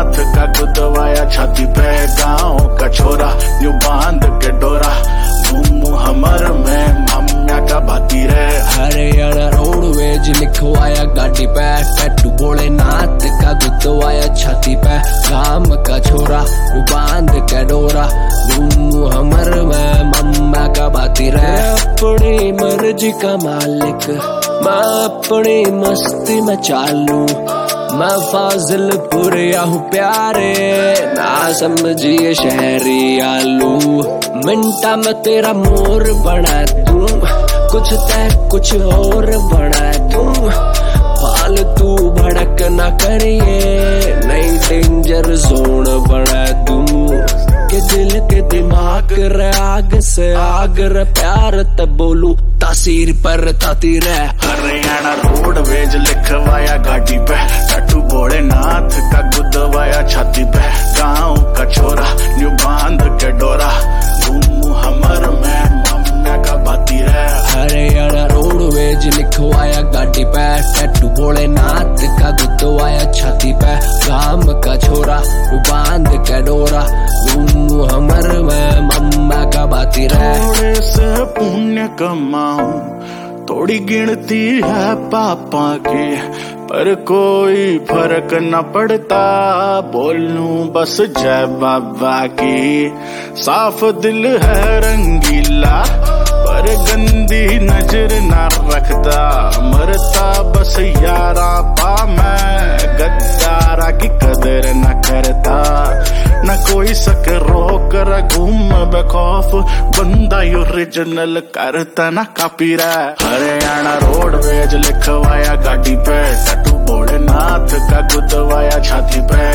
भोलेनाथ का गुदवाया छाती पे, गाँव का छोरा यूं बांध के डोरा, घूमू हमर में माम्या का भाती रे। हरियाणा रोडवेज लिखवाया गाड़ी पे, टैटू भोलेनाथ का गुदवाया छाती पे, गाँव का छोरा यूं बांध के डोरा, घूमू हमर में माम्या का भाती रे। अपनी मर्जी का मालिक मैं अपनी मस्ती में चालू, मैं फाजिलपुरिया हूँ प्यारे, ना समझिए शहरी आलू। मिंटा में तेरा मोर बना दूं, कुछ तय कुछ और बना दूं, फालतू भड़क न करिए, नई डेंजर जोन बना दूं, के दिल के दिमाग रे आग से आग रे, प्यार तब बोलू तासीर पर ताती रे। हरियाणा रोडवेज लिखवाया गाड़ी पे, टैटू भोलेनाथ का गुदवाया छाती पे, गाँव का छोरा न्यू बांध के डोरा, घूमू हमर में माम्या का भाती रे। हरियाणा रोडवेज लिखवाया गाड़ी पे, टैटू भोलेनाथ का गुदवाया छाती पे, गाँव का छोरा न्यू बांध के डोरा, घूमू हमर में माम्या का भाती रे। थोड़े से पुण्य कमाऊं, थोड़ी गिनती है पापा की, पर कोई फर्क न पड़ता, बोलूं बस जय बाबा की। साफ दिल है रंगीला, पर गंदी नजर न रखता, मरता बस यारा पा मैं, गद्दारा की कदर न करता, न कोई सक रोक र घूम बेखौफ, बंदा ओरिजिनल करता ना कॉपी रे। हरियाणा रोडवेज लिखवाया गाड़ी पे, टैटू भोलेनाथ का गुदवाया छाती पे,